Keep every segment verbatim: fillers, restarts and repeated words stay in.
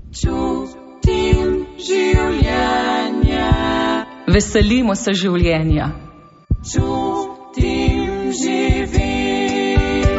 Čutim življenje. Veselimo se življenja. Čutim živim.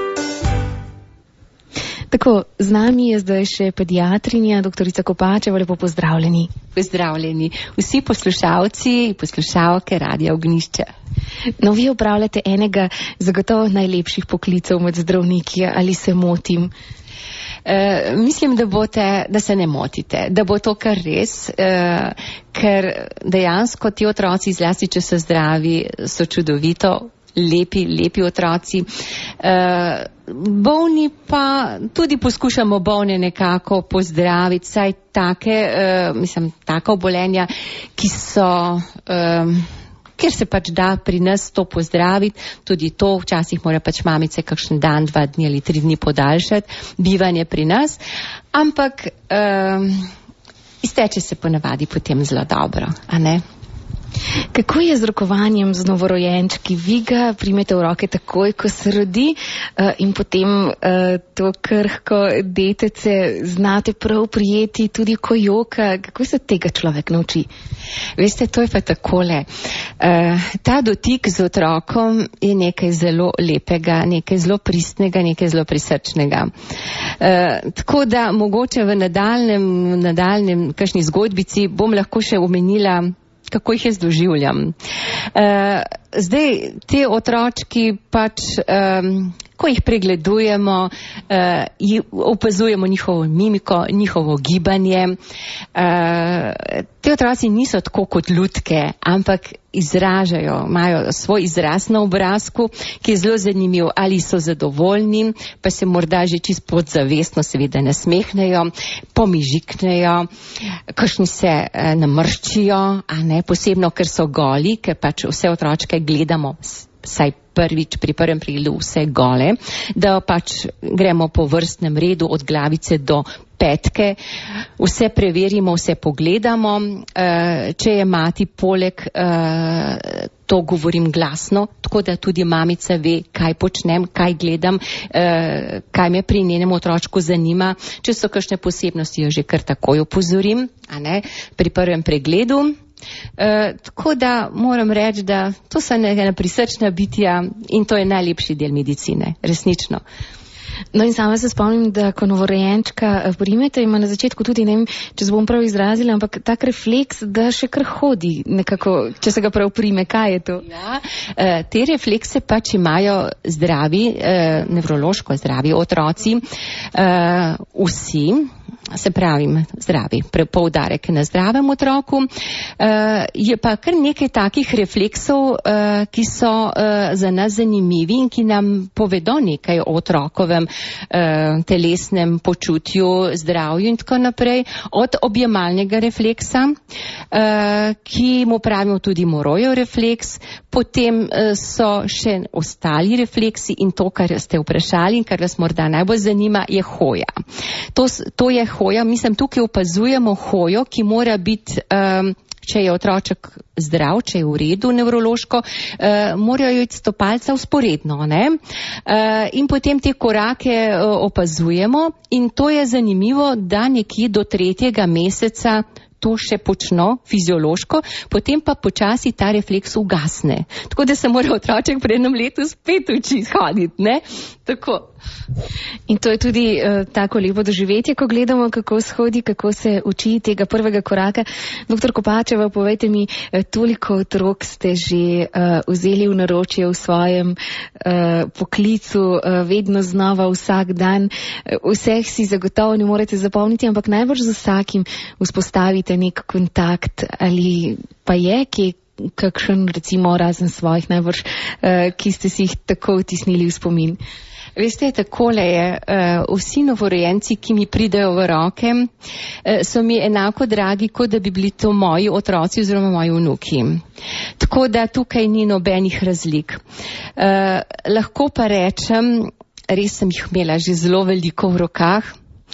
Tako, z nami je zdaj še pediatrinja, doktorica Kopačeva, lepo pozdravljeni. Pozdravljeni vsi poslušalci, poslušalke Radia Ognjišče. No, vi opravljate enega zagotovo najlepših poklicev med zdravniki, ali se motim? Uh, mislim, da, bote, da se ne motite, da bo to kar res, uh, ker dejansko ti otroci, zlasti če so zdravi, so čudovito, lepi, lepi otroci. Uh, bolni pa tudi poskušamo bolne nekako pozdraviti, saj take, uh, mislim, taka obolenja, ki so... Um, ker se pač da pri nas to pozdraviti, tudi to, včasih mora pač mamice kakšen dan, dva dni ali tri dni podaljšati bivanje pri nas, ampak um, izteče se ponavadi potem zelo dobro, a ne? Kako je z rokovanjem z novorojenčki? Vi ga primete v roke takoj, ko se rodi uh, in potem uh, to krhko detece znate prav prijeti, tudi ko joka. Kako se tega človek nauči? Veste, to je pa takole. Uh, ta dotik z otrokom je nekaj zelo lepega, nekaj zelo pristnega, nekaj zelo prisrčnega. Uh, tako da mogoče v nadaljnem, v nadaljnem kakšni zgodbici bom lahko še omenila, kako jih jaz doživljam. Uh, zdaj, te otročki pač, um, ko jih pregledujemo, uh, opazujemo njihovo mimiko, njihovo gibanje. Uh, te otroci niso tako kot lutke, ampak izražajo, imajo svoj izraz na obrazku, ki je zelo zanimiv, ali so zadovoljni, pa se morda že čist podzavestno seveda nasmehnejo, pomižiknejo, kakšni se eh, namrščijo, a ne, posebno, ker so goli, ker pač vse otročke gledamo, saj prvič pri prvem pregledu vse gole, da pač gremo po vrstnem redu od glavice do petke, vse preverimo, vse pogledamo, če je mati poleg, to govorim glasno, tako da tudi mamica ve, kaj počnem, kaj gledam, kaj me pri njenem otročku zanima, če so kakšne posebnosti, jo že kar takoj opozorim, a ne, pri prvem pregledu. Uh, tako da moram reči, da to so ena prisrčna bitja in to je najlepši del medicine, resnično. No in sama se spomnim, da ko novorojenčka primete, ima na začetku tudi, ne vem, če se bom prav izrazila, ampak tak refleks, da še kar hodi nekako, če se ga prav prime. Kaj je to? Ja, uh, te reflekse pač imajo zdravi, uh, nevrološko zdravi otroci, uh, vsi, se pravim, zdravi, poudarek na zdravem otroku. Uh, je pa kar nekaj takih refleksov, uh, ki so uh, za nas zanimivi in ki nam povedo nekaj o otrokovem uh, telesnem počutju, zdravju in tako naprej. Od objemalnega refleksa, uh, ki mu pravimo tudi Morojev refleks, potem uh, so še ostali refleksi in to, kar ste vprašali in kar vas morda najbolj zanima, je hoja. To, to je hoja, mislim, tukaj opazujemo hojo, ki mora biti, um, če je otroček zdrav, če je v redu nevrološko, uh, morajo iti stopalca vzporedno, ne? Uh, in potem te korake uh, opazujemo in to je zanimivo, da nekje do tretjega meseca to še počno fiziološko, potem pa počasi ta refleks ugasne. Tako da se mora otroček pred enem letu spet učiti hoditi, ne? Tako. In to je tudi uh, tako lepo doživetje, ko gledamo, kako shodi, kako se uči tega prvega koraka. Doktor Kopačeva, povejte mi, uh, toliko otrok ste že uh, vzeli v naročje v svojem uh, poklicu, uh, vedno znova, vsak dan. Uh, vseh si zagotovo ne morete zapomniti, ampak najbolj z vsakim vzpostavite nek kontakt, ali pa je, ki kakšen, recimo, razen svojih najbolj, uh, ki ste si jih tako vtisnili v spomin. Veste, takole je, uh, vsi novorojenci, ki mi pridejo v roke, uh, so mi enako dragi, kot da bi bili to moji otroci oziroma moji vnuki. Tako da tukaj ni nobenih razlik. Uh, lahko pa rečem, res sem jih imela že zelo veliko v rokah,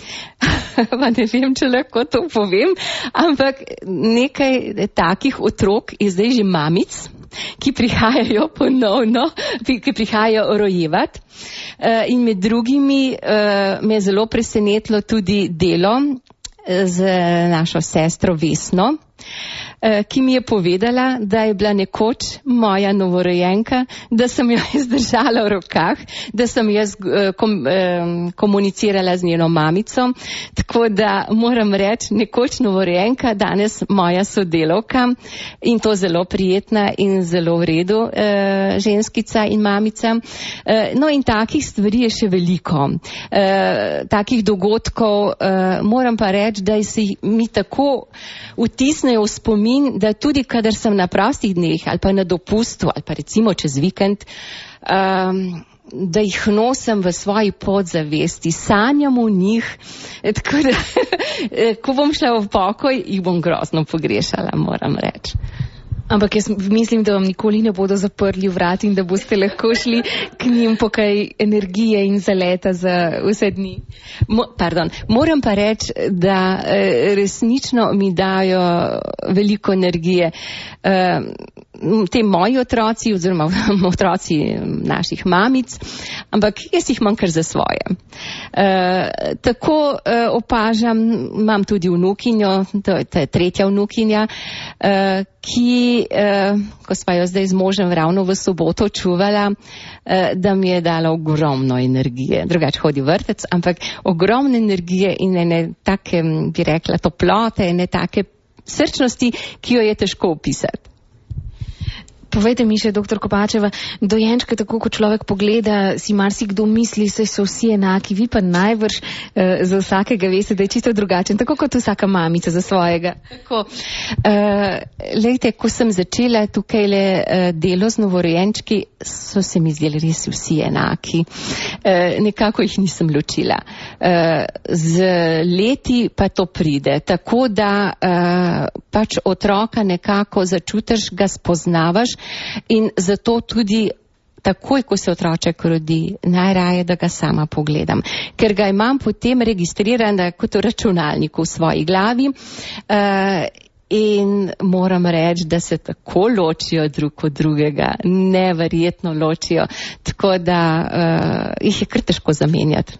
pa ne vem, če lahko to povem, ampak nekaj takih otrok je zdaj že mamic, ki prihajajo ponovno, ki prihajajo rojevat. In med drugimi me je zelo presenetilo tudi delo z našo sestro Vesno, ki mi je povedala, da je bila nekoč moja novorojenka, da sem jo izdržala v rokah, da sem jaz kom, komunicirala z njeno mamico, tako da moram reči, nekoč novorojenka, danes moja sodelovka in to zelo prijetna in zelo v redu ženskica in mamica. No in takih stvari je še veliko. Takih dogodkov moram pa reči, da se mi tako vtisnejo v spomin, da tudi kadar sem na prostih dneh ali pa na dopustu ali pa recimo čez vikend, um, da jih nosim v svoji podzavesti, sanjam o njih, tako da ko bom šla v pokoj, jih bom grozno pogrešala, moram reči. Ampak jaz mislim, da vam nikoli ne bodo zaprli vrat in da boste lahko šli k njim po kaj energije in zaleta za vse dni. Mo, pardon, moram pa reči, da eh, resnično mi dajo veliko energije. Eh, te moji otroci oziroma otroci naših mamic, ampak jaz jih imam kar za svoje. E, tako e, opažam, imam tudi vnukinjo, to je, to je tretja vnukinja, e, ki, e, ko sva jo zdaj z možem ravno v soboto čuvala, e, da mi je dala ogromno energije. Drugače hodi vrtec, ampak ogromno energije in ene take, bi rekla, toplote, ene take srčnosti, ki jo je težko opisati. Povejte mi še, doktor Kopačeva, dojenčke, tako kot človek pogleda, si marsikdo misli, saj so vsi enaki, vi pa najbrž uh, za vsakega veste, da je čisto drugačen, tako kot vsaka mamica za svojega. Tako, uh, lejte, ko sem začela tukaj le uh, delo z novorojenčki, so se mi zdeli res vsi enaki. Uh, nekako jih nisem ločila. Uh, z leti pa to pride, tako da uh, pač otroka nekako začutiš, ga spoznavaš, in zato tudi takoj, ko se otroček rodi, najraje, da ga sama pogledam, ker ga imam potem registriran kot v računalniku v svoji glavi uh, in moram reči, da se tako ločijo drug od drugega, neverjetno ločijo, tako da uh, jih je kar težko zamenjati.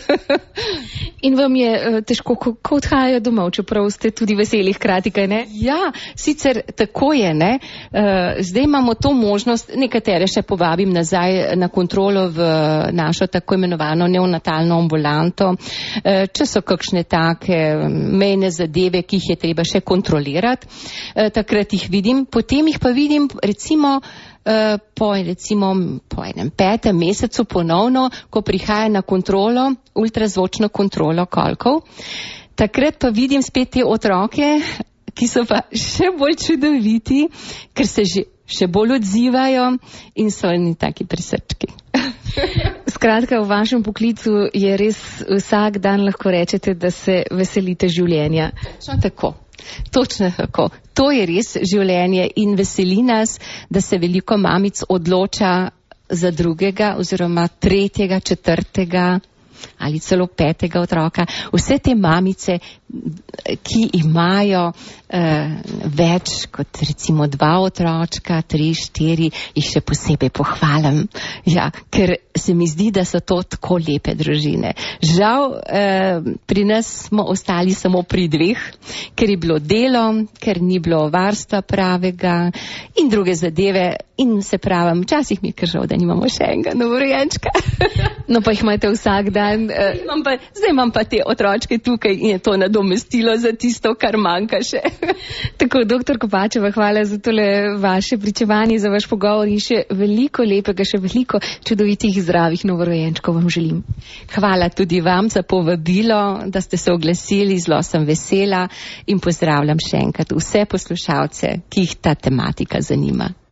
In vam je uh, težko, ko, ko odhajajo domov, čeprav ste tudi veseli hkrati, kaj ne? Ja, sicer tako je, ne. Uh, zdaj imamo to možnost, nekatere še povabim nazaj na kontrolo v našo tako imenovano neonatalno ambulanto, uh, če so kakšne take mejne zadeve, ki jih je treba še kontrolirati, uh, takrat jih vidim, potem jih pa vidim recimo Uh, po, recimo, po enem petem mesecu ponovno, ko prihaja na kontrolo, ultrazvočno kontrolo kolkov. Takrat pa vidim spet te otroke, ki so pa še bolj čudoviti, ker se že, še bolj odzivajo in so oni taki prisrčki. Skratka, v vašem poklicu je res vsak dan lahko rečete, da se veselite življenja. Čo tako? Točno tako. To je res življenje in veseli nas, da se veliko mamic odloča za drugega oziroma tretjega, četrtega ali celo petega otroka. Vse te mamice, ki imajo uh, več kot recimo dva otročka, tri, štiri, jih še posebej pohvalim. Ja, ker se mi zdi, da so to tako lepe družine. Žal, uh, pri nas smo ostali samo pri dveh, ker je bilo delo, ker ni bilo varstva pravega in druge zadeve. In se pravim, včasih mi je kar žal, da nimamo še enega novorojenčka. No pa jih imate vsak dan. Uh, imam pa, zdaj imam pa te otročke tukaj in je to nadomestilo za tisto, kar manjka še. Tako, doktor Kopačeva, hvala za tole vaše pričevanje, za vaš pogovor in še veliko lepega, še veliko čudovitih zdravih novorojenčkov vam želim. Hvala tudi vam za povabilo, da ste se oglasili, zelo sem vesela in pozdravljam še enkrat vse poslušalce, ki jih ta tematika zanima.